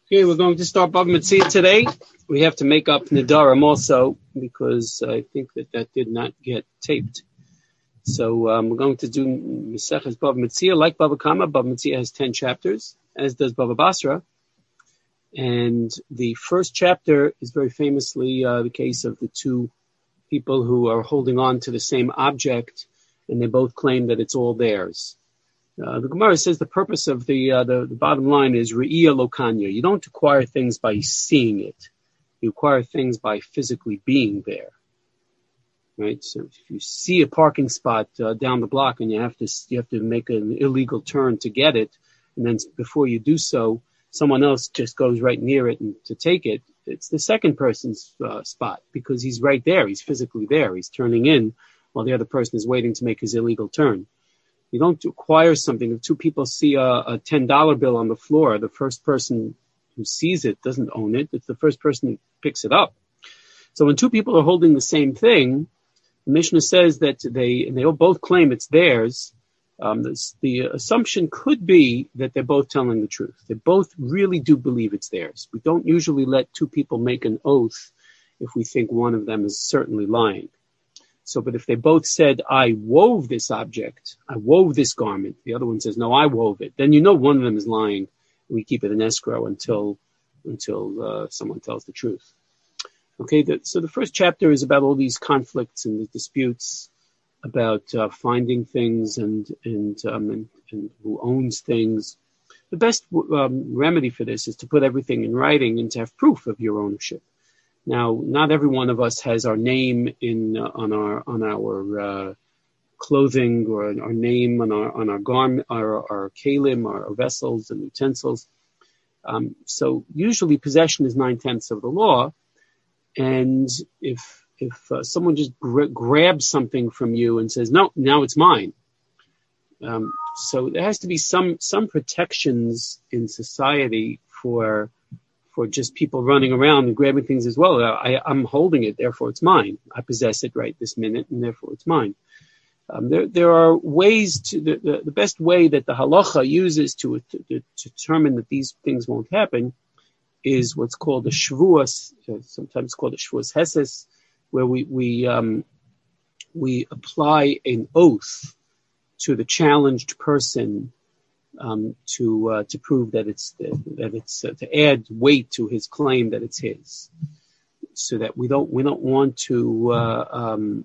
Okay, we're going to start Bava Metzia today. We have to make up Nidarim also because I think that did not get taped. So we're going to do Maseches Bava Metzia like Bava Kama. Bava Metzia has 10 chapters, as does Bava Basra. And the first chapter is very famously the case of the two people who are holding on to the same object, and they both claim that it's all theirs. The Gemara says the purpose of the bottom line is Re'iyah Lokanya. You don't acquire things by seeing it. You acquire things by physically being there. Right? So if you see a parking spot down the block and you have to make an illegal turn to get it, and then before you do so, someone else just goes right near it and to take it, it's the second person's spot because he's right there. He's physically there. He's turning in while the other person is waiting to make his illegal turn. You don't acquire something. If two people see a $10 bill on the floor, the first person who sees it doesn't own it. It's the first person who picks it up. So when two people are holding the same thing, the Mishnah says that they both claim it's theirs. The assumption could be that they're both telling the truth. They both really do believe it's theirs. We don't usually let two people make an oath if we think one of them is certainly lying. So, but if they both said, I wove this object, I wove this garment, the other one says, no, I wove it, then you know one of them is lying. We keep it in escrow until someone tells the truth. Okay, so the first chapter is about all these conflicts and the disputes about finding things and who owns things. The best remedy for this is to put everything in writing and to have proof of your ownership. Now, not every one of us has our name on our clothing or our name on our garment, our kalim, our vessels and utensils. So usually possession is 9/10 of the law, and if someone just grabs something from you and says no, now it's mine. So there has to be some protections in society for just people running around and grabbing things as well. I'm holding it, therefore it's mine. I possess it right this minute, and therefore it's mine. There are ways to the best way that the halacha uses to determine that these things won't happen is what's called a shvuas, sometimes called a shvuas heses, where we apply an oath to the challenged person. To prove that it's to add weight to his claim that it's his, so that we don't want to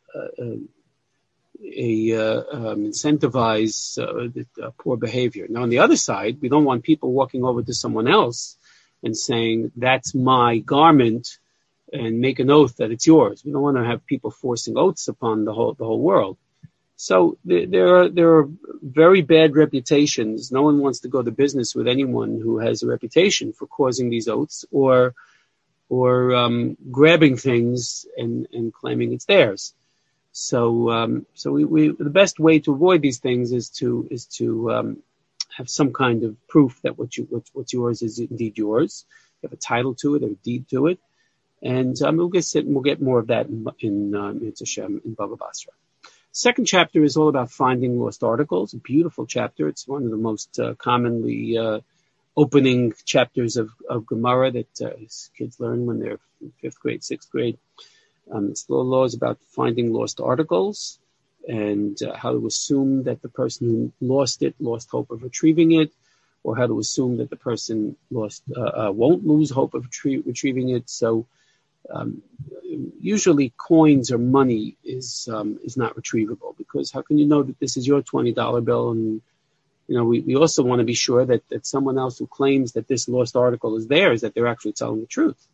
incentivize poor behavior. Now on the other side, we don't want people walking over to someone else and saying that's my garment and make an oath that it's yours. We don't want to have people forcing oaths upon the whole world. So there are very bad reputations. No one wants to go to business with anyone who has a reputation for causing these oaths or grabbing things and claiming it's theirs. So we the best way to avoid these things is to have some kind of proof that what's yours is indeed yours. You have a title to it, or a deed to it, and we'll get more of that in Bava Basra. Second chapter is all about finding lost articles. A beautiful chapter. It's one of the most commonly opening chapters of Gemara that kids learn when they're in 5th grade, 6th grade. It's the laws about finding lost articles and how to assume that the person who lost it lost hope of retrieving it, or how to assume that the person won't lose hope of retrieving it. So usually coins or money is not retrievable, because how can you know that this is your $20 bill? And we also want to be sure that someone else who claims that this lost article is theirs, that they're actually telling the truth.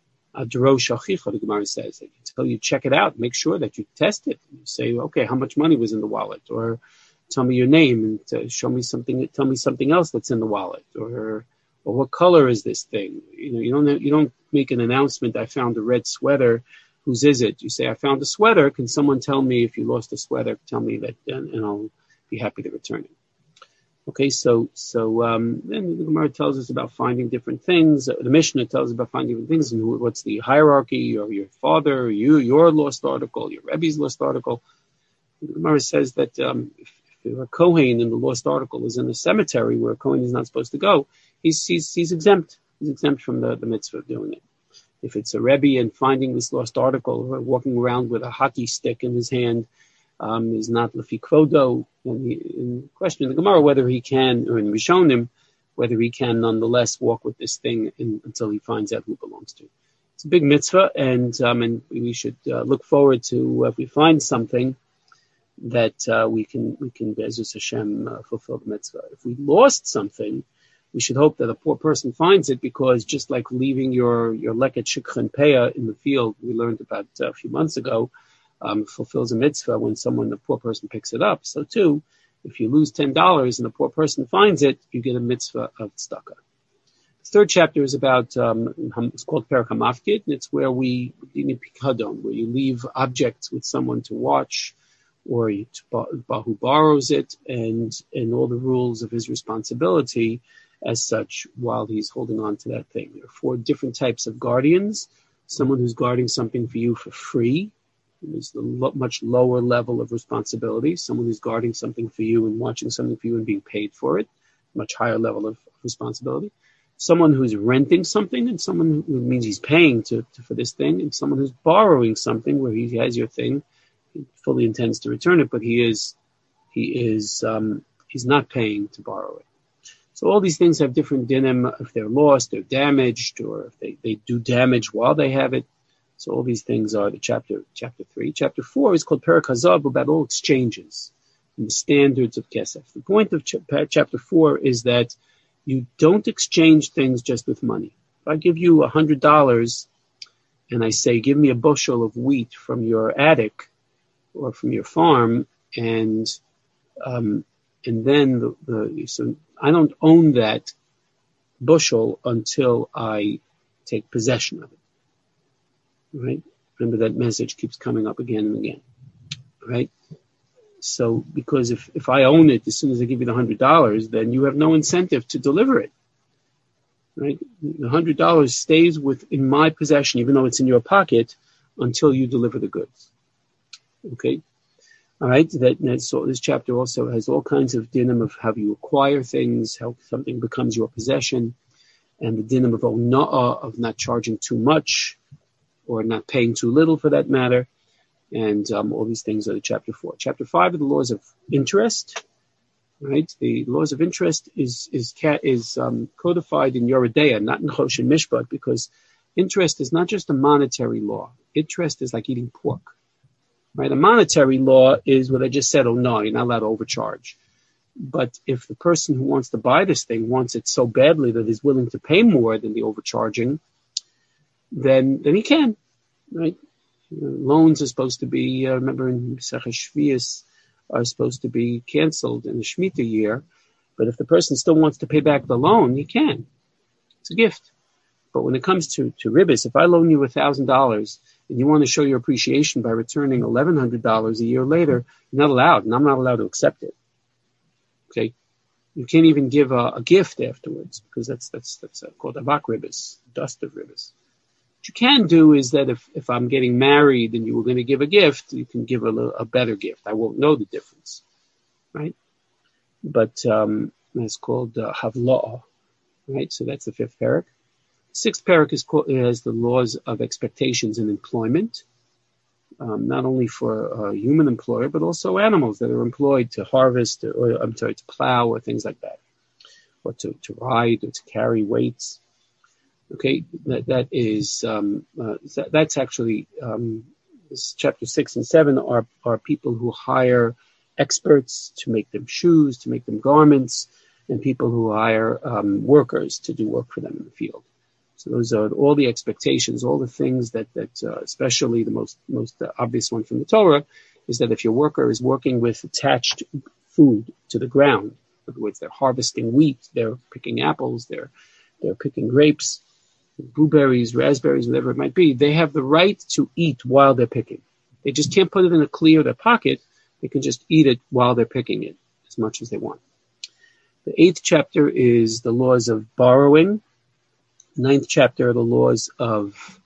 The Gemara says, until you check it out, make sure that you test it. You say, okay, how much money was in the wallet? Or tell me your name and tell me something else that's in the wallet. Or what color is this thing? You don't make an announcement, I found a red sweater, whose is it? You say, I found a sweater. Can someone tell me if you lost a sweater? Tell me that, and I'll be happy to return it. Okay, so then the Gemara tells us about finding different things. The Mishnah tells us about finding different things, and what's the hierarchy, or your father, your lost article, your Rebbe's lost article. The Gemara says that if a Kohen and the lost article is in a cemetery where a Kohen is not supposed to go, he's exempt. he's exempt from the mitzvah of doing it. If it's a Rebbe and finding this lost article, or walking around with a hockey stick in his hand, is not lefi kvodo. And in question in the Gemara whether he can, or in Rishonim, whether he can nonetheless walk with this thing until he finds out who it belongs to. It's a big mitzvah, and we should look forward to if we find something that we can Be'ezus Hashem fulfill the mitzvah. If we lost something, we should hope that a poor person finds it, because just like leaving your leket shikchen peah in the field, we learned about a few months ago, fulfills a mitzvah when a poor person picks it up. So too, if you lose $10 and a poor person finds it, you get a mitzvah of tzedakah. The third chapter is about, it's called Perek HaMafkid, and it's where where you leave objects with someone to watch, or who borrows it, and all the rules of his responsibility as such while he's holding on to that thing. There are 4 different types of guardians. Someone who's guarding something for you for free. There's a much lower level of responsibility. Someone who's guarding something for you and watching something for you and being paid for it. Much higher level of responsibility. Someone who's renting something, and someone who means he's paying for this thing, and someone who's borrowing something where he has your thing, he fully intends to return it, but he's not paying to borrow it. So all these things have different dinim. If they're lost, they're damaged, or if they do damage while they have it. So all these things are the chapter 3. Chapter 4 is called Perek Hazav, about all exchanges and the standards of kesef. The point of chapter 4 is that you don't exchange things just with money. If I give you $100 and I say, give me a bushel of wheat from your attic or from your farm, and then so I don't own that bushel until I take possession of it. Right? Remember, that message keeps coming up again and again. Right? So, because if I own it as soon as I give you the $100, then you have no incentive to deliver it. Right? The $100 stays in my possession, even though it's in your pocket, until you deliver the goods. Okay? All right? So this chapter also has all kinds of dinim of how you acquire things, how something becomes your possession, and the dinim of ona'ah, of not charging too much, or not paying too little for that matter. And all these things are the chapter 4. Chapter 5 are the laws of interest. Right? The laws of interest is codified in Yoreh De'ah, not in Choshen Mishpat, because interest is not just a monetary law. Interest is like eating pork. Right? A monetary law is what I just said, oh no, you're not allowed to overcharge. But if the person who wants to buy this thing wants it so badly that he's willing to pay more than the overcharging, then he can. Right? Loans are supposed to be, remember in Masechah Shvius, are supposed to be canceled in the Shemitah year. But if the person still wants to pay back the loan, he can. It's a gift. But when it comes to ribbis, if I loan you $1,000 and you want to show your appreciation by returning $1,100 a year later, you're not allowed, and I'm not allowed to accept it. Okay? You can't even give a gift afterwards, because that's called avak ribbis, dust of ribbis. What you can do is that if I'm getting married and you were going to give a gift, you can give a better gift. I won't know the difference, right? But that's called havla'ah, right? So that's the 5th parak. 6th parak has the laws of expectations in employment, not only for a human employer, but also animals that are employed to harvest, to plow, or things like that, or to ride, or to carry weights. Okay, that's actually chapter 6 and 7 are people who hire experts to make them shoes, to make them garments, and people who hire workers to do work for them in the field. So those are all the expectations, all the things that especially the most obvious one from the Torah is that if your worker is working with attached food to the ground, in other words, they're harvesting wheat, they're picking apples, they're picking grapes, blueberries, raspberries, whatever it might be, they have the right to eat while they're picking. They just can't put it in a kli or their pocket. They can just eat it while they're picking it as much as they want. The 8th chapter is the laws of borrowing. 9th chapter are the laws of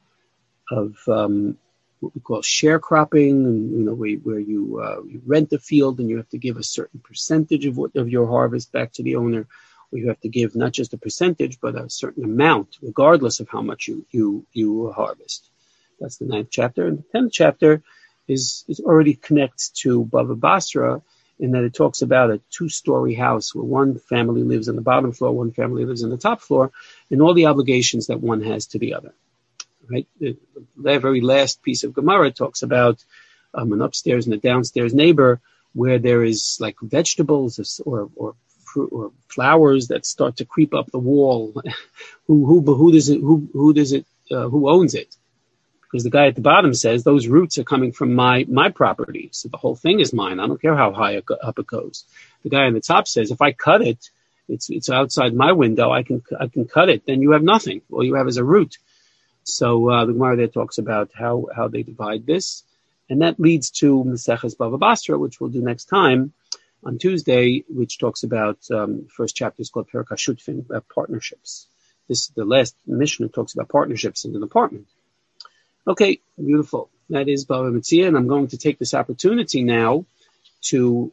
what we call sharecropping, where you rent a field and you have to give a certain percentage of your harvest back to the owner. where you have to give not just a percentage, but a certain amount, regardless of how much you harvest. That's the 9th chapter. And the 10th chapter is already connects to Bava Basra, in that it talks about a 2-story house where one family lives on the bottom floor, one family lives on the top floor, and all the obligations that one has to the other. Right? The very last piece of Gemara talks about an upstairs and a downstairs neighbor, where there is like vegetables or fruit or flowers that start to creep up the wall. Who owns it? Because the guy at the bottom says those roots are coming from my property, so the whole thing is mine. I don't care how high up it goes. The guy on the top says, if I cut it, it's outside my window. I can cut it. Then you have nothing. All you have is a root. So the Gemara there talks about how they divide this, and that leads to Maseches Bava Basra, which we'll do next time on Tuesday, which talks about first chapter is called Perek HaShutfin, partnerships. The last Mishnah talks about partnerships in an apartment. Okay, beautiful. That is Bava Metzia, and I'm going to take this opportunity now to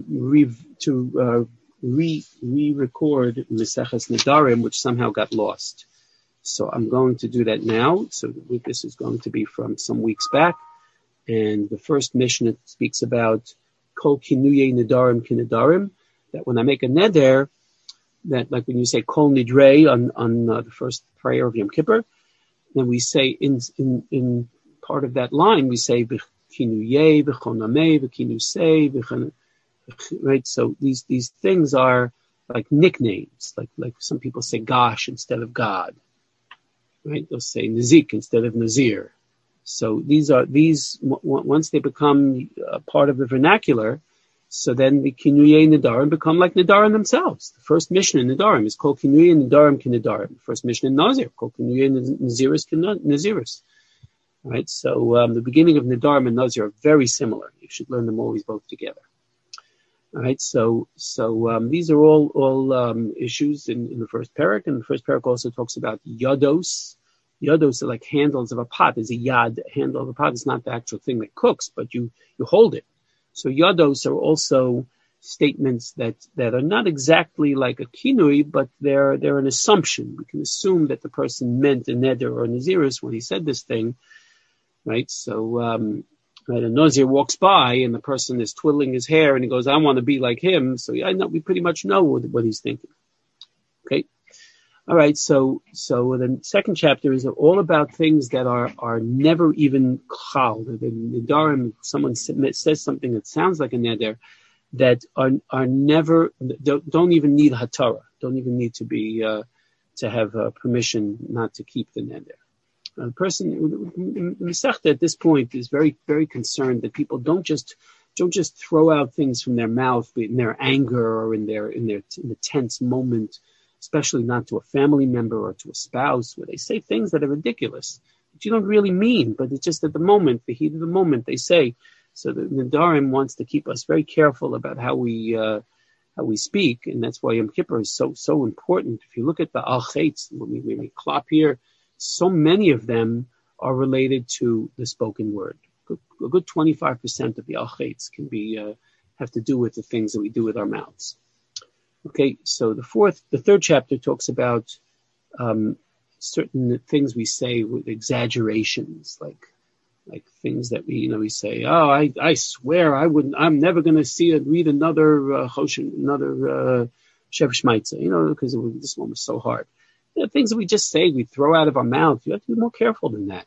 re-record Maseches Nedarim, which somehow got lost. So I'm going to do that now. So this is going to be from some weeks back, and the first Mishnah speaks about Kol Kinuye Nedarim Kinedarim, that when I make a neder, that like when you say Kol Nidrei on the first prayer of Yom Kippur, then we say in part of that line we say V'chinuye V'chonameh V'kinusei right. So these things are like nicknames, like some people say Gosh instead of God, right? They'll say Nazik instead of Nazir. So these once they become part of the vernacular, so then the Kinuye Nedarim become like Nedarim themselves. The first Mishnah in Nedarim is called Kinuye Nedarim Kinedarim. The first Mishnah in Nazir called Kinuye Naziris Naziris. Right. So the beginning of Nedarim and Nazir are very similar. You should learn them always both together. All right. So these are all issues in the first parak, and the first parak also talks about yados. Yados are like handles of a pot. There's a yad, handle of a pot. It's not the actual thing that cooks, but you hold it. So yados are also statements that are not exactly like a kinui, but they're an assumption. We can assume that the person meant a neder or a naziris when he said this thing, right? So right, a nazir walks by and the person is twiddling his hair and he goes, "I want to be like him." So we pretty much know what he's thinking. Okay. All right, so the second chapter is all about things that are never even chal. The nedarim, someone says something that sounds like a neder, that are never, don't even need hatara, don't even need to be to have permission not to keep the neder. The person Masechta at this point is very, very concerned that people don't just throw out things from their mouth in their anger or in the tense moment, especially not to a family member or to a spouse, where they say things that are ridiculous, that you don't really mean, but it's just at the moment, the heat of the moment, they say. So the Nedarim wants to keep us very careful about how we speak, and that's why Yom Kippur is so important. If you look at the Al-Chetz, when we clap here, so many of them are related to the spoken word. A good 25% of the Al-Chetz can be have to do with the things that we do with our mouths. Okay, so the third chapter talks about certain things we say with exaggerations, like things that we say. Oh, I swear I'm never going to read another Shev Shmaitza, because this one was so hard. Things that we just say, we throw out of our mouth. You have to be more careful than that.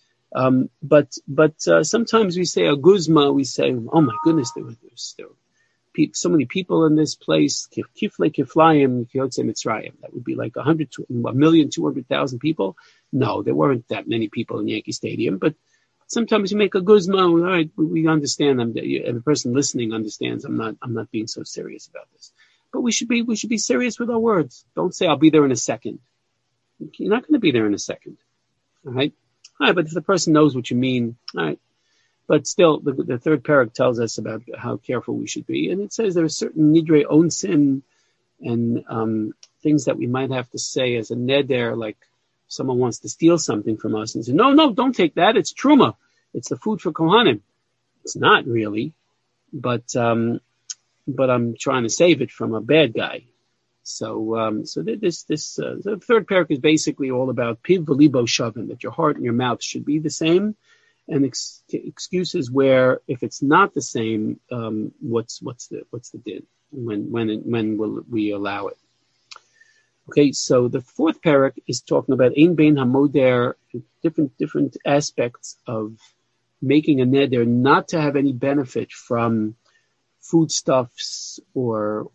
But sometimes we say a guzma. We say, oh my goodness, there were so many people in this place. Kifle kiflayim kiyotze Mitzrayim. That would be like 1,200,000 people. No, there weren't that many people in Yankee Stadium. But sometimes you make a guzma. All right, we understand them. The person listening understands. I'm not being so serious about this. But we should be serious with our words. Don't say I'll be there in a second. You're not going to be there in a second. All right. But if the person knows what you mean, all right. But still, the third parak tells us about how careful we should be. And it says there are certain nidrei own sin and things that we might have to say as a neder, like someone wants to steal something from us and say, no, don't take that. It's truma. It's the food for kohanim. It's not really, but I'm trying to save it from a bad guy. So the third parak is basically all about piv v'libo shavim, that your heart and your mouth should be the same, and excuses where if it's not the same, what's the din? When will we allow it? Okay, so the fourth parak is talking about ein bein hamoder, different aspects of making a neder not to have any benefit from foodstuffs or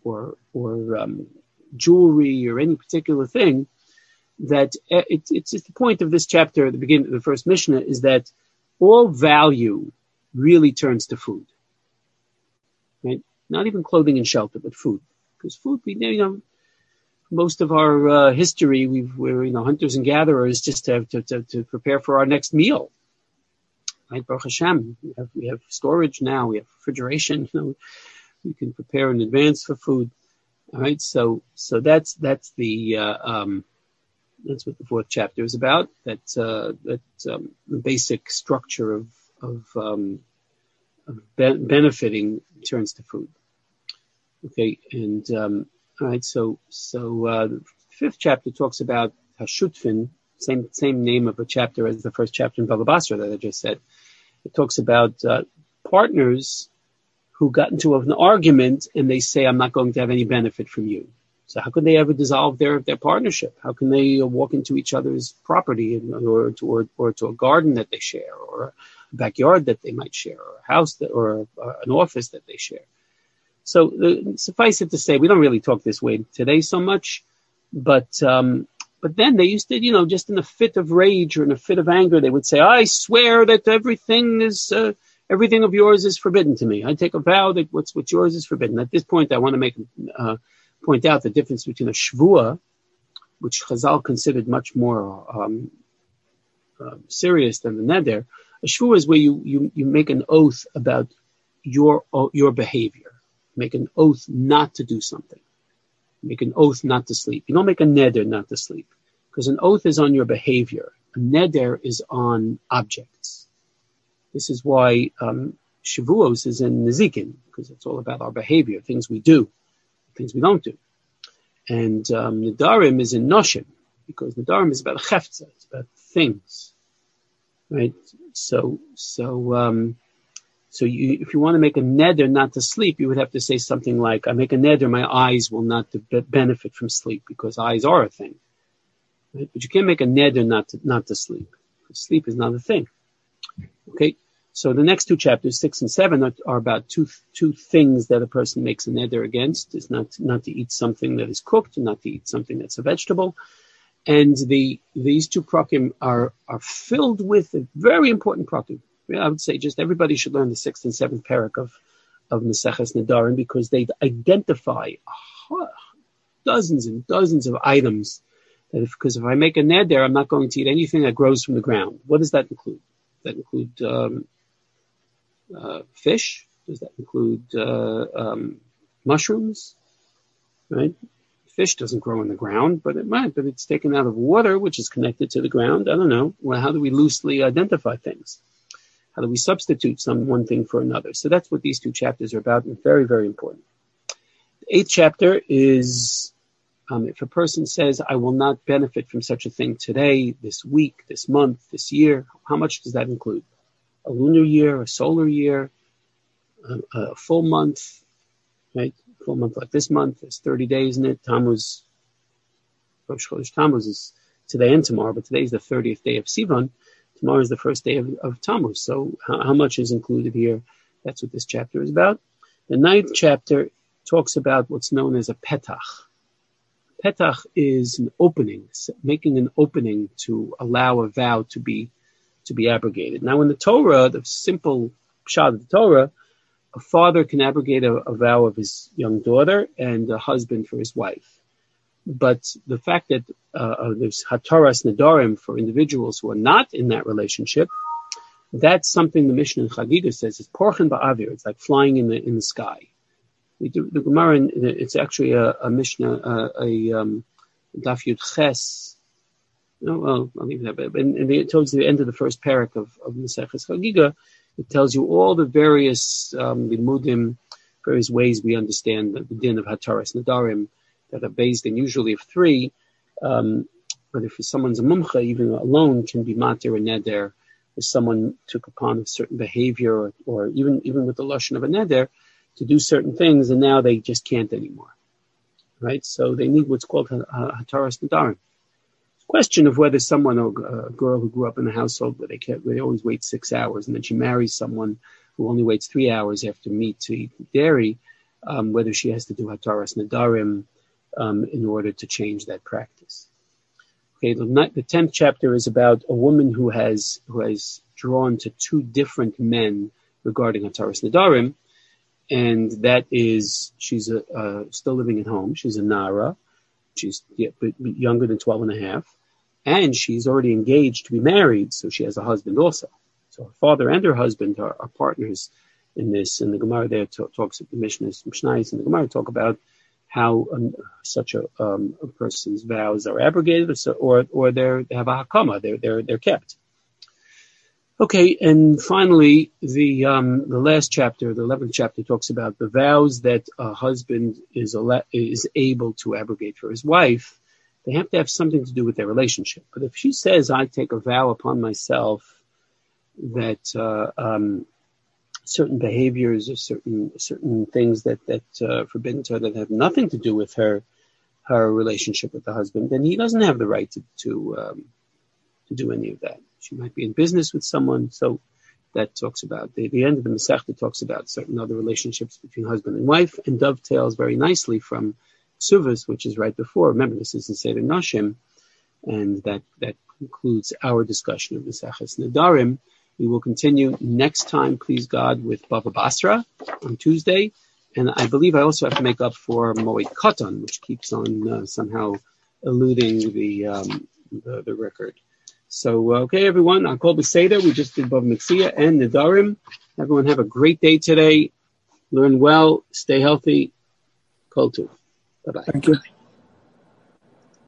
jewelry or any particular thing. That it's the point of this chapter at the beginning of the first Mishnah is that all value really turns to food, right? Not even clothing and shelter, but food, because food, most of our history, we're hunters and gatherers just to prepare for our next meal. Right, Baruch Hashem, we have storage now, we have refrigeration. We can prepare in advance for food. All right, so that's the that's what the fourth chapter is about. The basic structure of benefiting turns to food. Okay, and all right, so the fifth chapter talks about Hashutfin, same name of a chapter as the first chapter in Baba Basra that I just said. It talks about partners who got into an argument and they say, I'm not going to have any benefit from you. So how can they ever dissolve their partnership? How can they walk into each other's property or to a garden that they share, or a backyard that they might share, or a house or an office that they share? So suffice it to say, we don't really talk this way today so much, but then they used to, just in a fit of rage or in a fit of anger, they would say, I swear that everything of yours is forbidden to me. I take a vow that what's yours is forbidden. At this point, I want to point out the difference between a shvua, which Chazal considered much more serious than the neder. A shvua is where you make an oath about your behavior. Make an oath not to do something. Make an oath not to sleep. You don't make a neder not to sleep, because an oath is on your behavior. A neder is on objects. This is why Shavuos is in Nezikin, because it's all about our behavior, things we do, things we don't do. And Nedarim is in Noshim, because Nedarim is about Chefza, it's about things, right? So if you want to make a neder not to sleep, you would have to say something like, I make a neder, my eyes will not benefit from sleep, because eyes are a thing. Right? But you can't make a neder not to sleep, because sleep is not a thing. Okay, so the next two chapters, 6 and 7, are about two things that a person makes a neder against. It's not to eat something that is cooked, and not to eat something that's a vegetable. And these two prakim are filled with a very important prakim. I would say just everybody should learn the 6th and 7th parak of Maseches Nedarim, because they identify dozens and dozens of items. Because if I make a neder, I'm not going to eat anything that grows from the ground. What does that include? Does that include fish? Does that include mushrooms? Right? Fish doesn't grow in the ground, but it might. But it's taken out of water, which is connected to the ground. I don't know. Well, how do we loosely identify things? How do we substitute one thing for another? So that's what these two chapters are about, and very, very important. The 8th chapter is, if a person says, I will not benefit from such a thing today, this week, this month, this year, how much does that include? A lunar year, a solar year, a full month, right? A full month like this month, there's 30 days in it. Tammuz, Rosh Chodesh Tammuz is today and tomorrow, but today is the 30th day of Sivan. Tomorrow is the first day of Tammuz. So how much is included here? That's what this chapter is about. The 9th chapter talks about what's known as a petach. Petach is an opening, making an opening to allow a vow to be abrogated. Now in the Torah, the simple pshat of the Torah, a father can abrogate a vow of his young daughter and a husband for his wife. But the fact that there's hataras nedarim for individuals who are not in that relationship, that's something the Mishnah in Chagiga says is porchen ba'avir. It's like flying in the sky. We do the Gemara. It's actually a Mishnah, Daf Yud Ches. No, well, I'll leave that. But towards the end of the first parak of Maseches Chagiga, it tells you all the various limudim, various ways we understand the din of hataras nedarim. that are based in usually of 3. But if someone's a mumcha, even alone can be matir and neder. If someone took upon a certain behavior, or even with the lashon of a neder, to do certain things, and now they just can't anymore, right? So they need what's called hataras nedarim. Question of whether someone, a girl who grew up in a household where they always wait 6 hours, and then she marries someone who only waits 3 hours after meat to eat dairy, whether she has to do hataras nedarim in order to change that practice. Okay, the 10th chapter is about a woman who has drawn to 2 different men regarding hataras nedarim, and that is she's still living at home. She's a nara. She's younger than 12 and a half, and she's already engaged to be married, so she has a husband also. So her father and her husband are partners in this, and the Gemara there talks, the Mishnayos and the Gemara talk about how such a person's vows are abrogated, or they have a hakama, they're kept. Okay, and finally, the last chapter, the 11th chapter, talks about the vows that a husband is able to abrogate for his wife. They have to have something to do with their relationship. But if she says, I take a vow upon myself that certain behaviors or certain things that forbidden to her that have nothing to do with her relationship with the husband, then he doesn't have the right to do any of that. She might be in business with someone, so that talks about the end of the Masechta talks about certain other relationships between husband and wife, and dovetails very nicely from Ksuvas, which is right before. Remember, this is in Seder Nashim, and that concludes our discussion of Maseches Nedarim. We will continue next time, please God, with Bava Basra on Tuesday, and I believe I also have to make up for Moed Katan, which keeps on somehow eluding the record. So, okay, everyone, on Kol B'Seder, we just did Bava Metzia and Nedarim. Everyone have a great day today. Learn well, stay healthy. Kol Tuv. Bye-bye. Thank you.